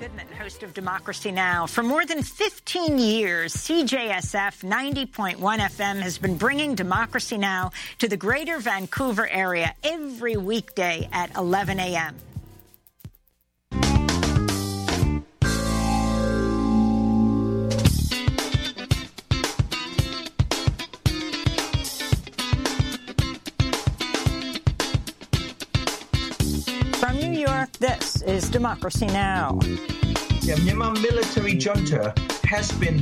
Goodman, host of Democracy Now! For more than 15 years, CJSF 90.1 FM has been bringing Democracy Now! To the greater Vancouver area every weekday at 11 a.m. From New York, this is Democracy Now! The Myanmar military junta has been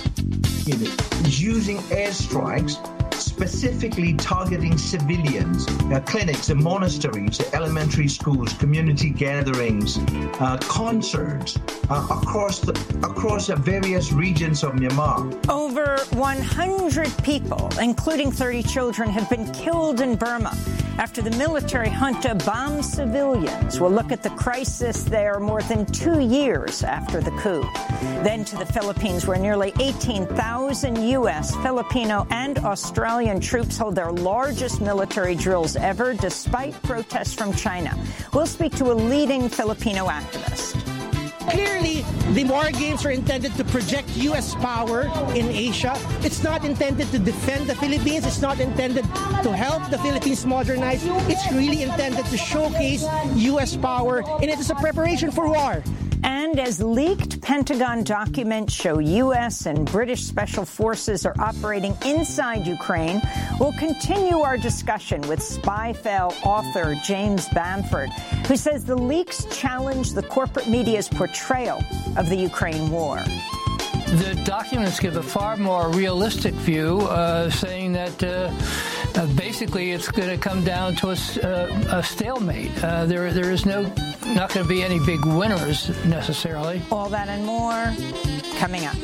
using airstrikes, specifically targeting civilians, clinics and monasteries, elementary schools, community gatherings, concerts across various regions of Myanmar. Over 100 people, including 30 children, have been killed in Burma after the military junta bombed civilians. We'll look at the crisis there more than 2 years after the coup. Then to the Philippines, where nearly 18,000 U.S., Filipino, and Australian troops hold their largest military drills ever, despite protests from China. We'll speak to a leading Filipino activist. Clearly, the war games are intended to project U.S. power in Asia. It's not intended to defend the Philippines. It's not intended to help the Philippines modernize. It's really intended to showcase U.S. power, and it is a preparation for war. And as leaked Pentagon documents show U.S. and British special forces are operating inside Ukraine, we'll continue our discussion with Spyfell author James Bamford, who says the leaks challenge the corporate media's portrayal of the Ukraine war. The documents give a far more realistic view, saying that basically it's going to come down to a stalemate. There is not going to be any big winners necessarily. All that and more coming up.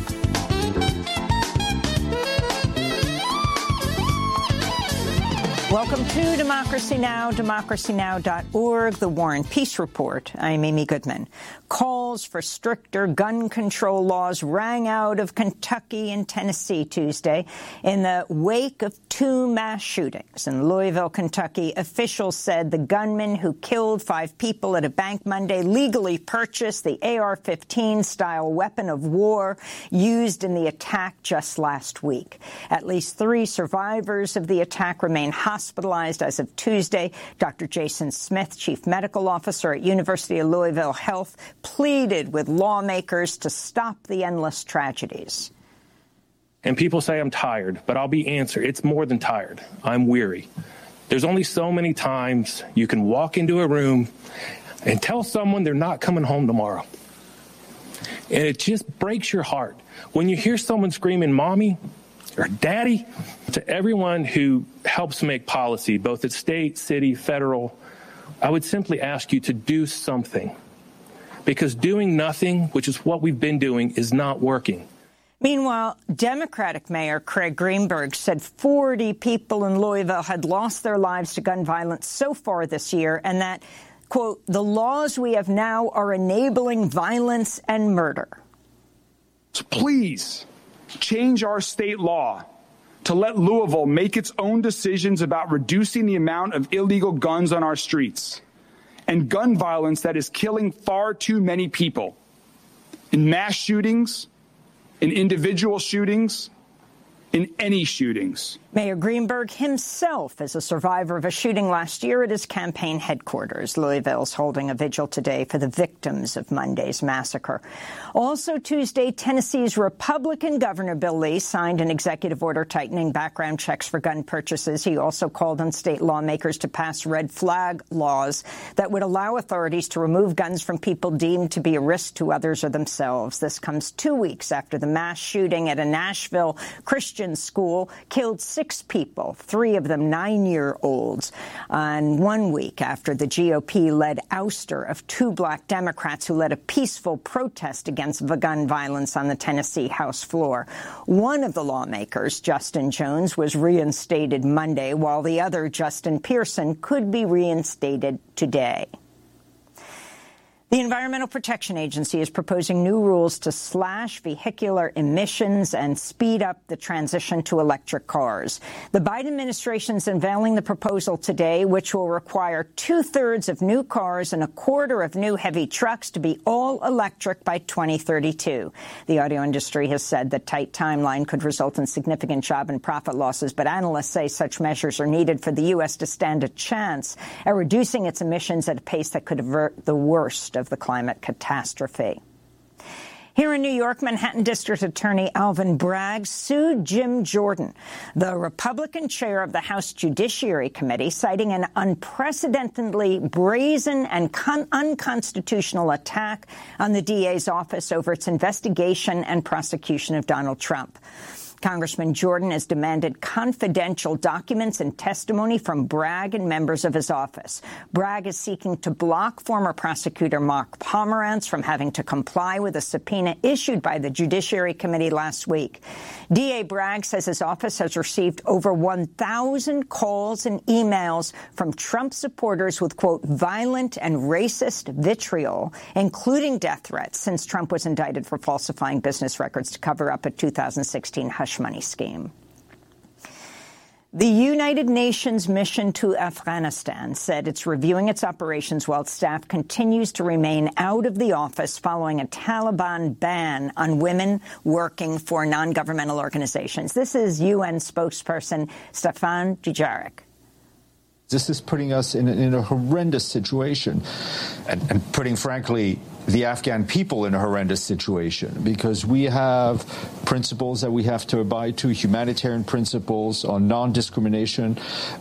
Welcome to Democracy Now!, democracynow.org, The War and Peace Report. I'm Amy Goodman. Calls for stricter gun control laws rang out of Kentucky and Tennessee Tuesday in the wake of 2 mass shootings. In Louisville, Kentucky, officials said the gunman who killed 5 people at a bank Monday legally purchased the AR-15-style weapon of war used in the attack just last week. At least 3 survivors of the attack remain hospitalized as of Tuesday. Dr. Jason Smith, chief medical officer at University of Louisville Health, pleaded with lawmakers to stop the endless tragedies. And people say I'm tired, but I'll be answered. It's more than tired. I'm weary. There's only so many times you can walk into a room and tell someone they're not coming home tomorrow. And it just breaks your heart when you hear someone screaming, "Mommy," or "Daddy." To everyone who helps make policy, both at state, city, federal, I would simply ask you to do something. Because doing nothing, which is what we've been doing, is not working. Meanwhile, Democratic Mayor Craig Greenberg said 40 people in Louisville had lost their lives to gun violence so far this year, and that, quote, the laws we have now are enabling violence and murder. So please change our state law to let Louisville make its own decisions about reducing the amount of illegal guns on our streets and gun violence that is killing far too many people in mass shootings, in individual shootings, in any shootings. Mayor Greenberg himself is a survivor of a shooting last year at his campaign headquarters. Louisville's holding a vigil today for the victims of Monday's massacre. Also Tuesday, Tennessee's Republican Governor Bill Lee signed an executive order tightening background checks for gun purchases. He also called on state lawmakers to pass red flag laws that would allow authorities to remove guns from people deemed to be a risk to others or themselves. This comes 2 weeks after the mass shooting at a Nashville Christian school killed 6 people, 3 of them 9-year-olds, and 1 week after the GOP-led ouster of 2 black Democrats who led a peaceful protest against gun violence on the Tennessee House floor. One of the lawmakers, Justin Jones, was reinstated Monday, while the other, Justin Pearson, could be reinstated today. The Environmental Protection Agency is proposing new rules to slash vehicular emissions and speed up the transition to electric cars. The Biden administration is unveiling the proposal today, which will require 2/3 of new cars and 1/4 of new heavy trucks to be all electric by 2032. The auto industry has said the tight timeline could result in significant job and profit losses, but analysts say such measures are needed for the U.S. to stand a chance at reducing its emissions at a pace that could avert the worst of the climate catastrophe. Here in New York, Manhattan District Attorney Alvin Bragg sued Jim Jordan, the Republican chair of the House Judiciary Committee, citing an unprecedentedly brazen and unconstitutional attack on the DA's office over its investigation and prosecution of Donald Trump. Congressman Jordan has demanded confidential documents and testimony from Bragg and members of his office. Bragg is seeking to block former prosecutor Mark Pomerantz from having to comply with a subpoena issued by the Judiciary Committee last week. DA Bragg says his office has received over 1,000 calls and emails from Trump supporters with, quote, violent and racist vitriol, including death threats, since Trump was indicted for falsifying business records to cover up a 2016 hush money scheme. The United Nations mission to Afghanistan said it's reviewing its operations while its staff continues to remain out of the office following a Taliban ban on women working for non-governmental organizations. This is UN spokesperson Stefan Dujarric. This is putting us in a horrendous situation and putting, frankly, the Afghan people in a horrendous situation, because we have principles that we have to abide to, humanitarian principles on non-discrimination.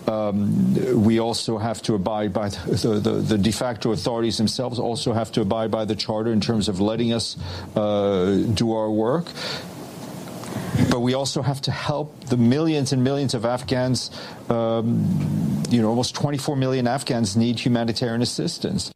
We also have to abide by the de facto authorities themselves also have to abide by the charter in terms of letting us do our work. But we also have to help the millions and millions of Afghans. Almost 24 million Afghans need humanitarian assistance.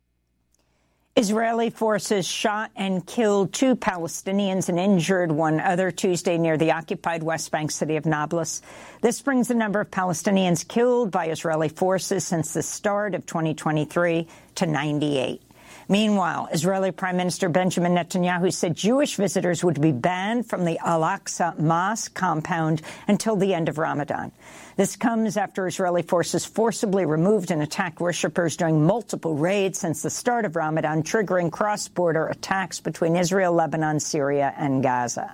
Israeli forces shot and killed 2 Palestinians and injured 1 other Tuesday near the occupied West Bank city of Nablus. This brings the number of Palestinians killed by Israeli forces since the start of 2023 to 98. Meanwhile, Israeli Prime Minister Benjamin Netanyahu said Jewish visitors would be banned from the Al-Aqsa Mosque compound until the end of Ramadan. This comes after Israeli forces forcibly removed and attacked worshippers during multiple raids since the start of Ramadan, triggering cross-border attacks between Israel, Lebanon, Syria, and Gaza.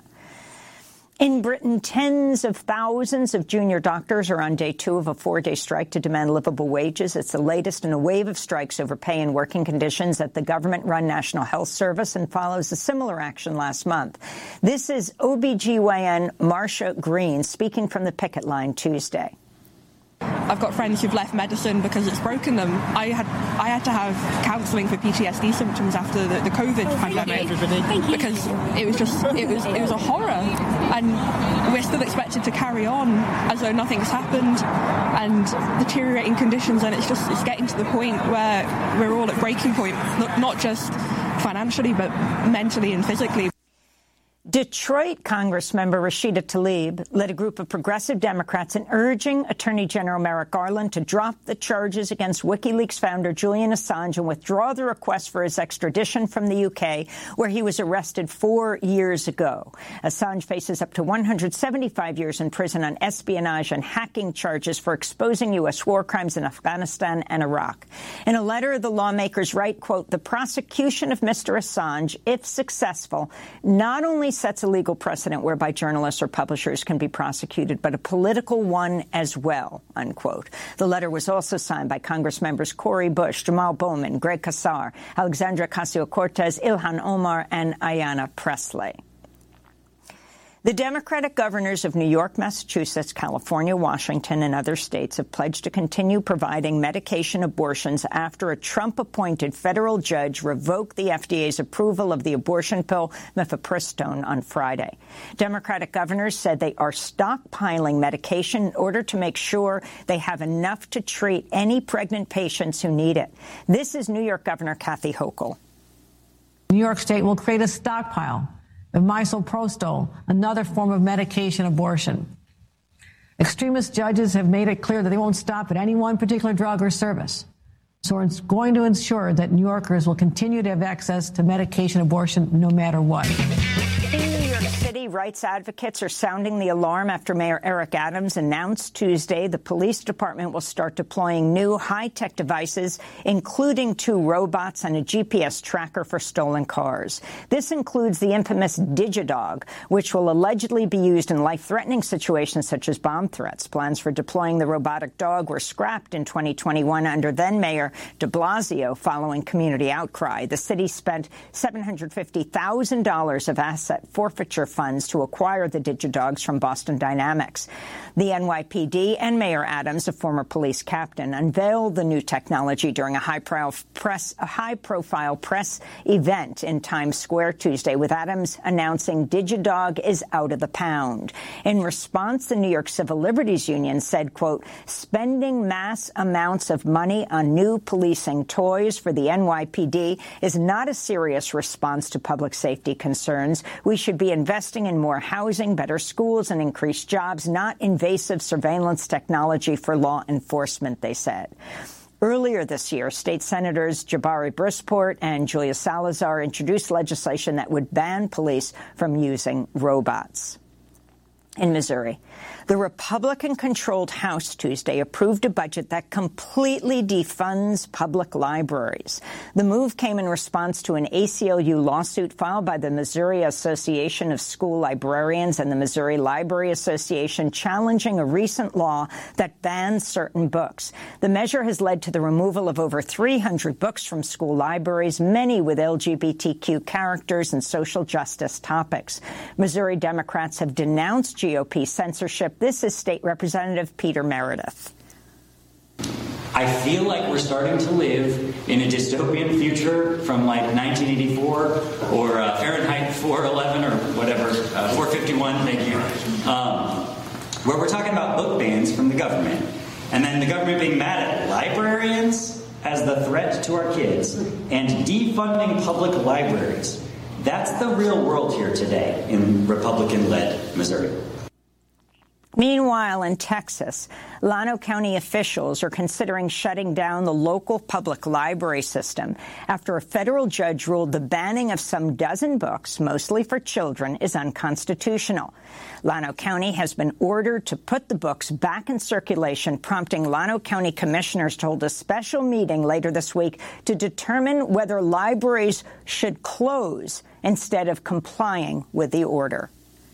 In Britain, tens of thousands of junior doctors are on day 2 of a 4-day strike to demand livable wages. It's the latest in a wave of strikes over pay and working conditions at the government-run National Health Service and follows a similar action last month. This is OBGYN Marsha Green speaking from the picket line Tuesday. I've got friends who've left medicine because it's broken them. I had to have counselling for PTSD symptoms after the COVID pandemic because it was a horror, and we're still expected to carry on as though nothing's happened, and deteriorating conditions, and it's getting to the point where we're all at breaking point, not just financially but mentally and physically. Detroit Congressmember Rashida Tlaib led a group of progressive Democrats in urging Attorney General Merrick Garland to drop the charges against WikiLeaks founder Julian Assange and withdraw the request for his extradition from the UK, where he was arrested 4 years ago. Assange faces up to 175 years in prison on espionage and hacking charges for exposing U.S. war crimes in Afghanistan and Iraq. In a letter, the lawmakers write, quote, the prosecution of Mr. Assange, if successful, not only sets a legal precedent whereby journalists or publishers can be prosecuted, but a political one as well, unquote. The letter was also signed by Congress members Cori Bush, Jamal Bowman, Greg Casar, Alexandra Ocasio-Cortez, Ilhan Omar, and Ayanna Pressley. The Democratic governors of New York, Massachusetts, California, Washington, and other states have pledged to continue providing medication abortions after a Trump-appointed federal judge revoked the FDA's approval of the abortion pill mifepristone on Friday. Democratic governors said they are stockpiling medication in order to make sure they have enough to treat any pregnant patients who need it. This is New York Governor Kathy Hochul. New York State will create a stockpile of misoprostol, another form of medication abortion. Extremist judges have made it clear that they won't stop at any one particular drug or service. So it's going to ensure that New Yorkers will continue to have access to medication abortion no matter what. In New York City, rights advocates are sounding the alarm after Mayor Eric Adams announced Tuesday the police department will start deploying new high-tech devices, including 2 robots and a GPS tracker for stolen cars. This includes the infamous DigiDog, which will allegedly be used in life-threatening situations such as bomb threats. Plans for deploying the robotic dog were scrapped in 2021 under then-Mayor de Blasio following community outcry. The city spent $750,000 of asset forfeiture funds to acquire the DigiDogs from Boston Dynamics. The NYPD and Mayor Adams, a former police captain, unveiled the new technology during a high-profile press event in Times Square Tuesday, with Adams announcing DigiDog is out of the pound. In response, the New York Civil Liberties Union said, quote, spending mass amounts of money on new policing toys for the NYPD is not a serious response to public safety concerns. We should be investing in more housing, better schools, and increased jobs, not invasive surveillance technology for law enforcement, they said. Earlier this year, state senators Jabari Brisport and Julia Salazar introduced legislation that would ban police from using robots. In Missouri, the Republican-controlled House Tuesday approved a budget that completely defunds public libraries. The move came in response to an ACLU lawsuit filed by the Missouri Association of School Librarians and the Missouri Library Association challenging a recent law that bans certain books. The measure has led to the removal of over 300 books from school libraries, many with LGBTQ characters and social justice topics. Missouri Democrats have denounced GOP censorship. This is State Representative Peter Meredith. I feel like we're starting to live in a dystopian future from like 1984 or Fahrenheit 411 or whatever, 451, thank you, where we're talking about book bans from the government, and then the government being mad at librarians as the threat to our kids and defunding public libraries. That's the real world here today in Republican-led Missouri. Meanwhile, in Texas, Llano County officials are considering shutting down the local public library system after a federal judge ruled the banning of some dozen books, mostly for children, is unconstitutional. Llano County has been ordered to put the books back in circulation, prompting Llano County commissioners to hold a special meeting later this week to determine whether libraries should close instead of complying with the order.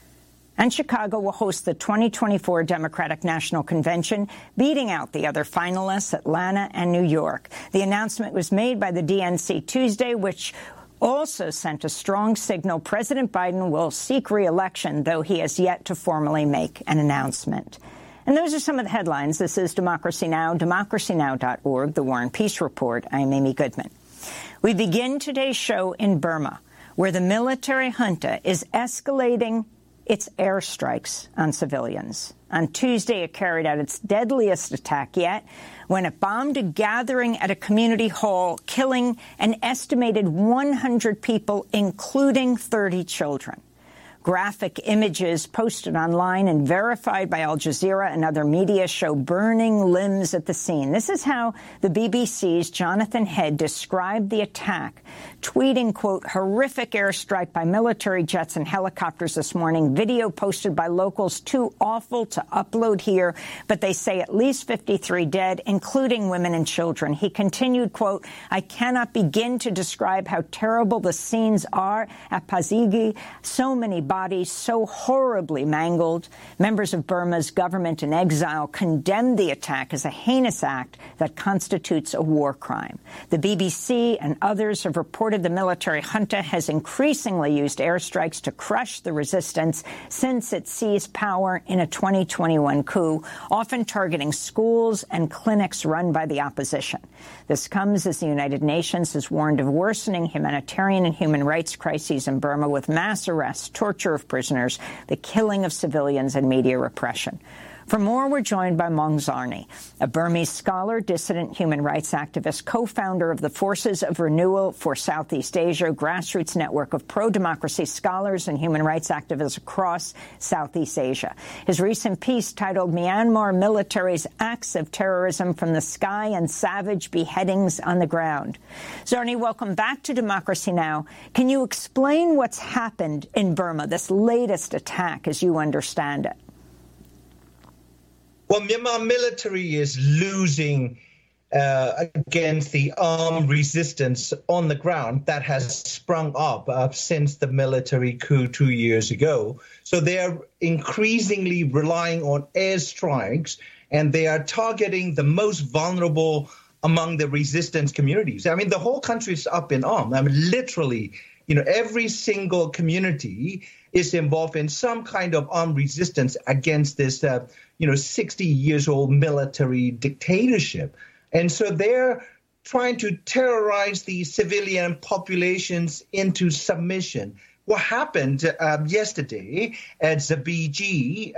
And Chicago will host the 2024 Democratic National Convention, beating out the other finalists, Atlanta and New York. The announcement was made by the DNC Tuesday, which also sent a strong signal President Biden will seek re-election, though he has yet to formally make an announcement. And those are some of the headlines. This is Democracy Now!, democracynow.org, The War and Peace Report. I'm Amy Goodman. We begin today's show in Burma, where the military junta is escalating its airstrikes on civilians. On Tuesday, it carried out its deadliest attack yet when it bombed a gathering at a community hall, killing an estimated 100 people, including 30 children. Graphic images posted online and verified by Al Jazeera and other media show burning limbs at the scene. This is how the BBC's Jonathan Head described the attack, tweeting, quote, horrific airstrike by military jets and helicopters this morning. Video posted by locals, too awful to upload here, but they say at least 53 dead, including women and children. He continued, quote, I cannot begin to describe how terrible the scenes are at Pazigi. So many bodies so horribly mangled. Members of Burma's government in exile condemned the attack as a heinous act that constitutes a war crime. The BBC and others have reported the military junta has increasingly used airstrikes to crush the resistance since it seized power in a 2021 coup, often targeting schools and clinics run by the opposition. This comes as the United Nations has warned of worsening humanitarian and human rights crises in Burma, with mass arrests, torture of prisoners, the killing of civilians, and media repression. For more, we're joined by Maung Zarni, a Burmese scholar, dissident human rights activist, co-founder of the Forces of Renewal for Southeast Asia, grassroots network of pro-democracy scholars and human rights activists across Southeast Asia. His recent piece, titled Myanmar Military's Acts of Terrorism from the Sky and Savage Beheadings on the Ground. Zarni, welcome back to Democracy Now! Can you explain what's happened in Burma, this latest attack, as you understand it? Well, Myanmar military is losing against the armed resistance on the ground that has sprung up since the military coup 2 years ago. So they are increasingly relying on airstrikes, and they are targeting the most vulnerable among the resistance communities. I mean, the whole country is up in arms. I mean, literally, every single community is involved in some kind of armed resistance against this 60 years old military dictatorship. And so they're trying to terrorize the civilian populations into submission. What happened yesterday at Zabiji,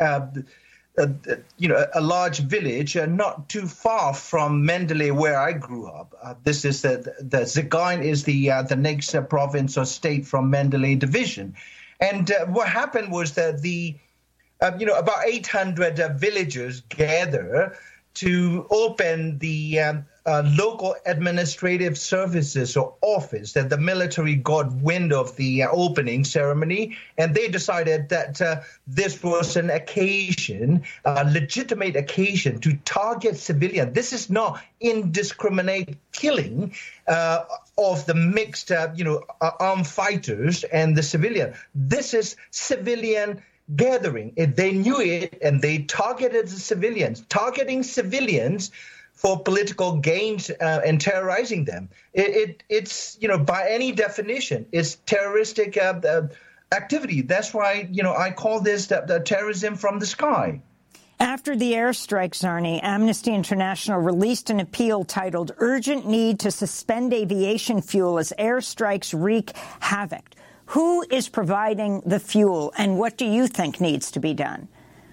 a large village not too far from Mandalay, where I grew up. This is the Sagaing is the next province or state from Mandalay division. And what happened was that about 800 villagers gather to open the local administrative services or office. That the military got wind of the opening ceremony, and they decided that this was an occasion, a legitimate occasion to target civilians. This is not indiscriminate killing of the mixed, armed fighters and the civilian. This is civilian gathering. They knew it, and they targeted the civilians. Targeting civilians for political gains and terrorizing them. It's by any definition, it's terroristic activity. That's why, I call this the terrorism from the sky. After the airstrikes, Zarni, Amnesty International released an appeal titled Urgent Need to Suspend Aviation Fuel as Airstrikes Wreak Havoc. Who is providing the fuel, and what do you think needs to be done?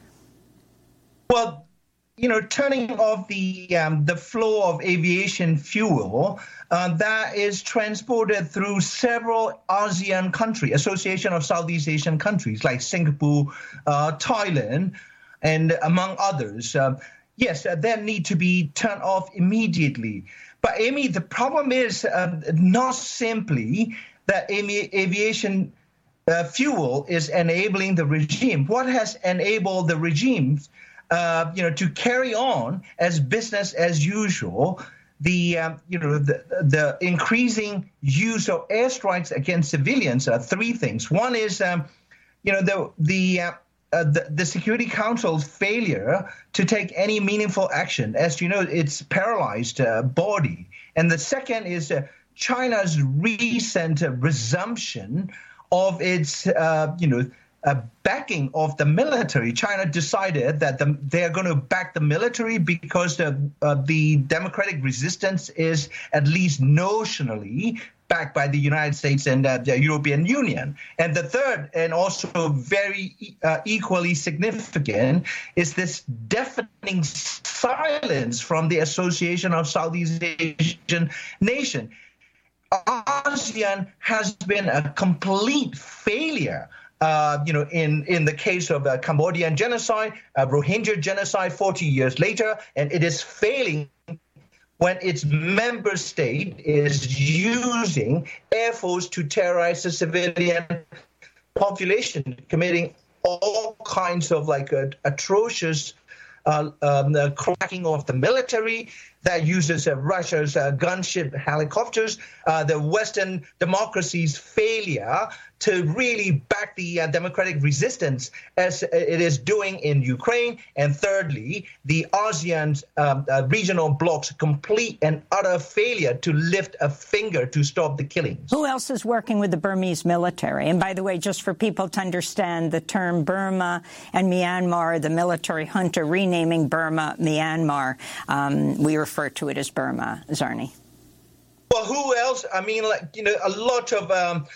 Well, turning off the flow of aviation fuel that is transported through several ASEAN countries, Association of Southeast Asian countries like Singapore, Thailand, and among others. Yes, that need to be turned off immediately. But Amy, the problem is not simply that aviation fuel is enabling the regime. What has enabled the regimes, to carry on as business as usual? The increasing use of airstrikes against civilians are three things. One is, the Security Council's failure to take any meaningful action. As you know, it's paralyzed body. And the second is China's recent resumption of its, backing of the military. China decided that they're going to back the military because the democratic resistance is at least notionally backed by the United States and the European Union. And the third, and also very equally significant, is this deafening silence from the Association of Southeast Asian Nations. ASEAN has been a complete failure. In the case of Cambodian genocide, Rohingya genocide 40 years later, and it is failing when its member state is using air force to terrorize the civilian population, committing all kinds of atrocious cracking of the military that uses Russia's gunship helicopters, the Western democracy's failure to really back the democratic resistance as it is doing in Ukraine. And thirdly, the ASEAN's regional bloc's complete and utter failure to lift a finger to stop the killings. Who else is working with the Burmese military? And by the way, just for people to understand the term Burma and Myanmar, the military junta renaming Burma Myanmar, we refer to it as Burma. Zarni. Well, who else? I mean, a lot of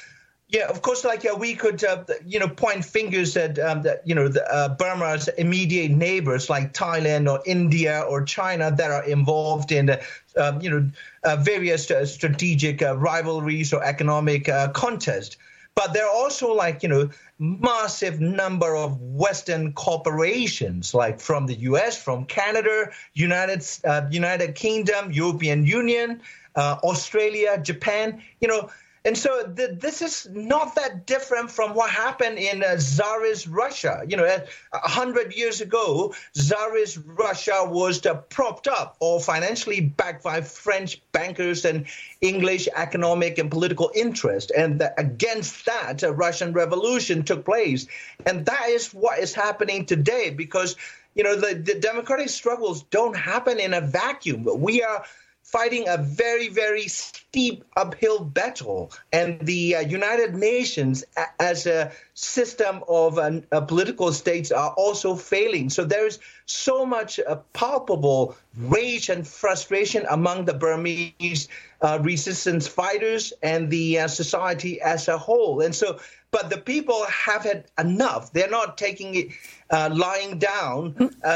Yeah, of course, we could, point fingers at, Burma's immediate neighbors like Thailand or India or China that are involved in, various strategic rivalries or economic contests. But there are also massive number of Western corporations, like from the U.S., from Canada, United Kingdom, European Union, Australia, Japan, And so this is not that different from what happened in Tsarist Russia. 100 years ago, Tsarist Russia was propped up or financially backed by French bankers and English economic and political interest. And against that, a Russian Revolution took place. And that is what is happening today because, the democratic struggles don't happen in a vacuum. We are fighting a very, very steep uphill battle. And the United Nations as a system of political states are also failing. So there's so much palpable rage and frustration among the Burmese resistance fighters and the society as a whole. And so, but the people have had enough. They're not taking it, lying down,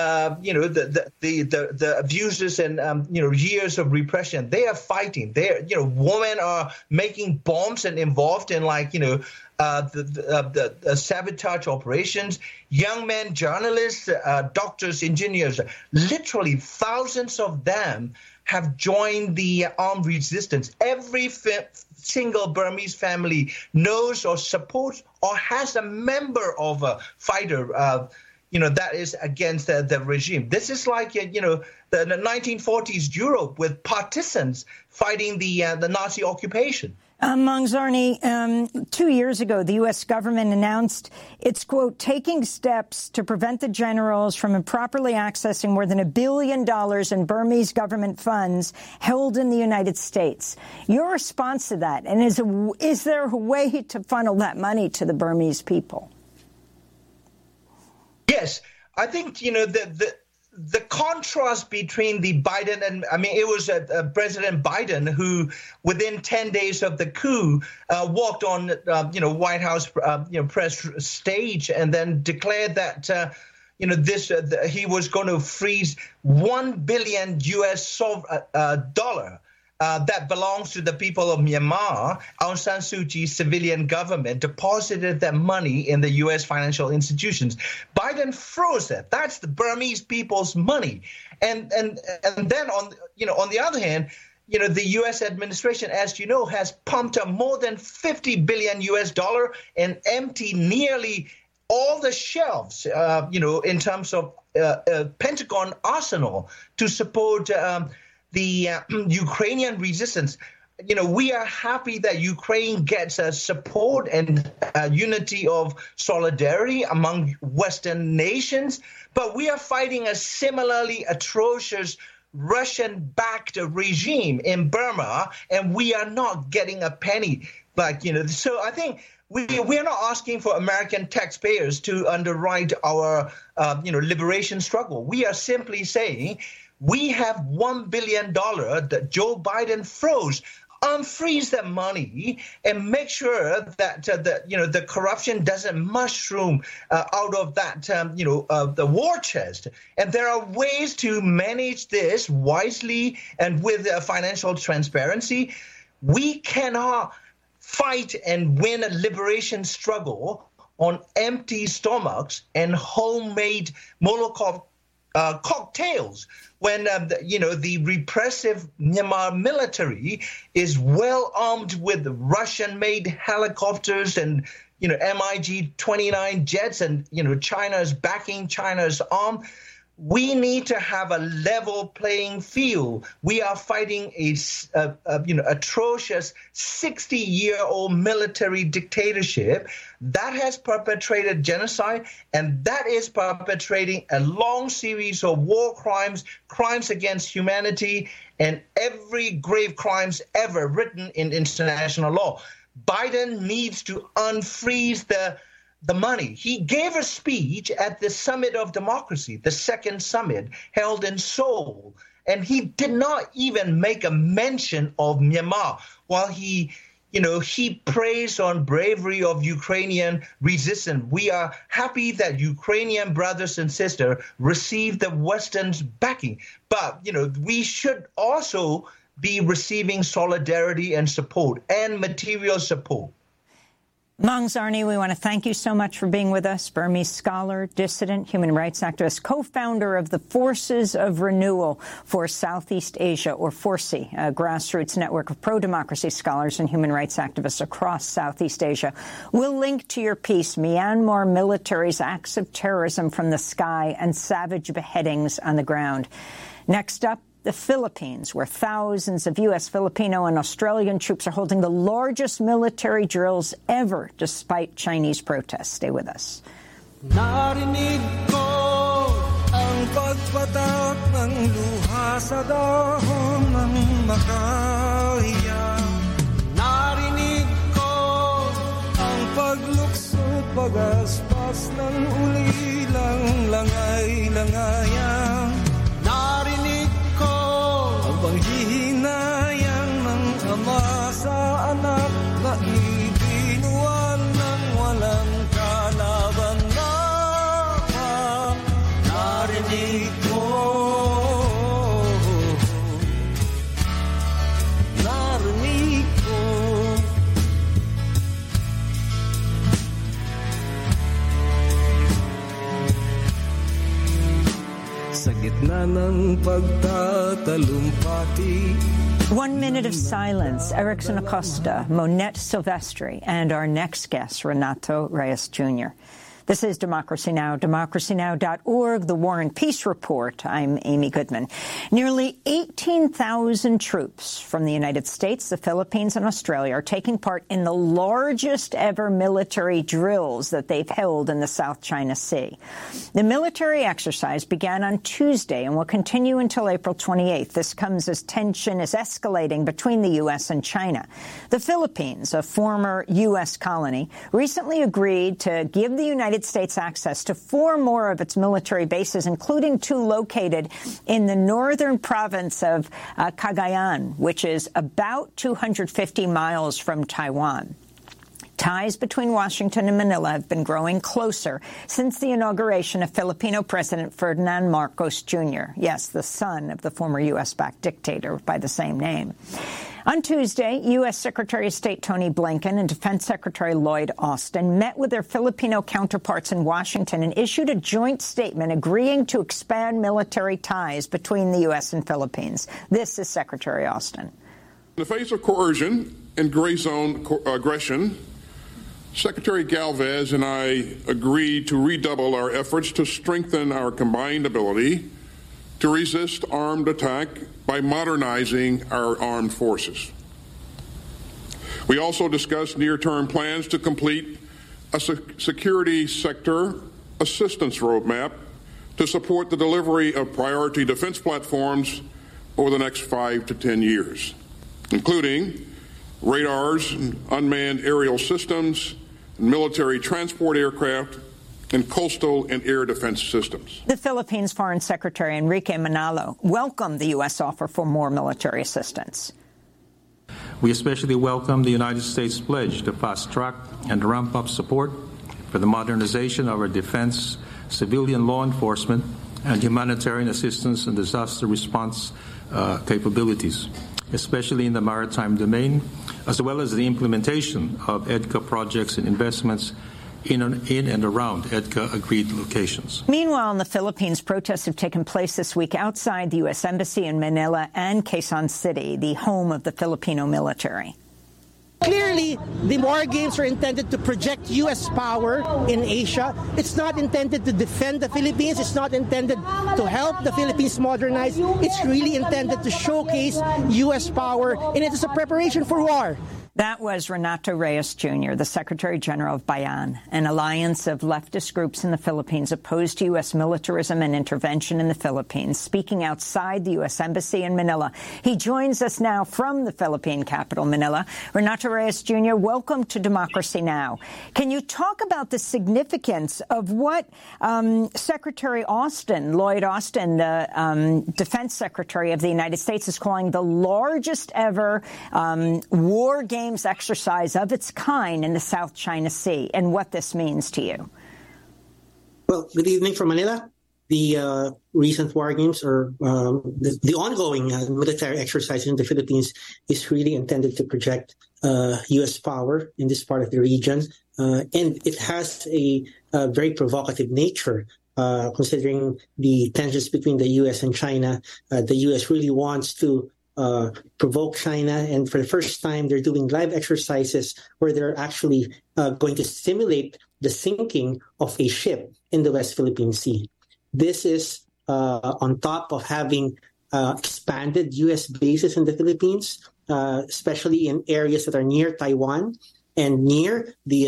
the abuses and, years of repression. They are fighting. They're, women are making bombs and involved in the sabotage operations. Young men, journalists, doctors, engineers, literally thousands of them have joined the armed resistance. Every single Burmese family knows or supports or has a member of a fighter, that is against the regime. This is like, the 1940s Europe with partisans fighting the Nazi occupation. Maung Zarni, 2 years ago, the U.S. government announced it's, quote, taking steps to prevent the generals from improperly accessing more than $1 billion in Burmese government funds held in the United States. Your response to that, and is there a way to funnel that money to the Burmese people? Yes, I think, the contrast between the Biden and, it was President Biden who, within 10 days of the coup, walked on, White House, press stage and then declared that, he was going to freeze $1 billion dollar. That belongs to the people of Myanmar. Aung San Suu Kyi's civilian government deposited that money in the U.S. financial institutions. Biden froze it. That's the Burmese people's money. And then on the other hand, the U.S. administration, as you know, has pumped up more than $50 billion and emptied nearly all the shelves, in terms of Pentagon arsenal to support the Ukrainian resistance. We are happy that Ukraine gets support and unity of solidarity among Western nations, but we are fighting a similarly atrocious Russian-backed regime in Burma, and we are not getting a penny. So I think we are not asking for American taxpayers to underwrite our, liberation struggle. We are simply saying, we have $1 billion that Joe Biden froze. Unfreeze that money and make sure that the corruption doesn't mushroom out of that the war chest. And there are ways to manage this wisely and with financial transparency. We cannot fight and win a liberation struggle on empty stomachs and homemade Molotov cocktails when the repressive Myanmar military is well armed with Russian-made helicopters and MiG-29 jets, and China's backing China's arm. We need to have a level playing field. We are fighting a atrocious 60-year-old military dictatorship that has perpetrated genocide, and that is perpetrating a long series of war crimes, crimes against humanity, and every grave crimes ever written in international law. Biden needs to unfreeze the money. He gave a speech at the Summit of Democracy, the second summit held in Seoul, and he did not even make a mention of Myanmar, while he he praised on bravery of Ukrainian resistance. We are happy that Ukrainian brothers and sisters receive the Western's backing. But, we should also be receiving solidarity and support and material support. Maung Zarni, we want to thank you so much for being with us. Burmese scholar, dissident, human rights activist, co-founder of the Forces of Renewal for Southeast Asia, or FORCE, a grassroots network of pro-democracy scholars and human rights activists across Southeast Asia. We'll link to your piece, Myanmar Military's Acts of Terrorism from the Sky and Savage Beheadings on the Ground. Next up, the Philippines, where thousands of U.S., Filipino, and Australian troops are holding the largest military drills ever, despite Chinese protests. Stay with us. Narinig ko ang pagpatak ng luha sa dahon ng makahiya. Narinig ko ang paglukso pagaspas ng ulilang langay-langayan. Narinig ang panghihinayang ng ama sa anak na ibinuwan ng walang kalaban-laban. Narinig ko, narinig ko. Sa gitna ng pagtatalumpati. 1 minute of silence. Erickson Acosta, Monette Silvestri, and our next guest, Renato Reyes Jr. This is Democracy Now!, democracynow.org, The War and Peace Report. I'm Amy Goodman. Nearly 18,000 troops from the United States, the Philippines, and Australia are taking part in the largest ever military drills that they've held in the South China Sea. The military exercise began on Tuesday and will continue until April 28th. This comes as tension is escalating between the U.S. and China. The Philippines, a former U.S. colony, recently agreed to give the United States access to 4 more of its military bases, including 2 located in the northern province of Cagayan, which is about 250 miles from Taiwan. Ties between Washington and Manila have been growing closer since the inauguration of Filipino President Ferdinand Marcos Jr., yes, the son of the former U.S.-backed dictator by the same name. On Tuesday, U.S. Secretary of State Tony Blinken and Defense Secretary Lloyd Austin met with their Filipino counterparts in Washington and issued a joint statement agreeing to expand military ties between the U.S. and Philippines. This is Secretary Austin. In the face of coercion and gray zone aggression, Secretary Galvez and I agreed to redouble our efforts to strengthen our combined ability to resist armed attack by modernizing our armed forces. We also discussed near-term plans to complete a security sector assistance roadmap to support the delivery of priority defense platforms over the next 5 to 10 years, including radars, and unmanned aerial systems, military transport aircraft, and coastal and air defense systems. The Philippines Foreign Secretary Enrique Manalo welcomed the U.S. offer for more military assistance. We especially welcome the United States pledge to fast-track and ramp up support for the modernization of our defense, civilian law enforcement, and humanitarian assistance and disaster response capabilities, especially in the maritime domain, as well as the implementation of EDCA projects and investments in and around EDCA-agreed locations. Meanwhile, in the Philippines, protests have taken place this week outside the U.S. Embassy in Manila and Quezon City, the home of the Filipino military. Clearly, the war games are intended to project U.S. power in Asia. It's not intended to defend the Philippines. It's not intended to help the Philippines modernize. It's really intended to showcase U.S. power, and it is a preparation for war. That was Renato Reyes Jr., the Secretary General of Bayan, an alliance of leftist groups in the Philippines opposed to U.S. militarism and intervention in the Philippines, speaking outside the U.S. Embassy in Manila. He joins us now from the Philippine capital, Manila. Renato Reyes Jr., welcome to Democracy Now! Can you talk about the significance of what Secretary Austin, Lloyd Austin, the Defense Secretary of the United States, is calling the largest ever war game Games exercise of its kind in the South China Sea and what this means to you. Well, good evening from Manila. The recent war games or the ongoing military exercise in the Philippines is really intended to project U.S. power in this part of the region. And it has a very provocative nature, considering the tensions between the U.S. and China. The U.S. really wants to provoke China, and for the first time, they're doing live exercises where they're actually going to simulate the sinking of a ship in the West Philippine Sea. This is on top of having expanded U.S. bases in the Philippines, especially in areas that are near Taiwan and near the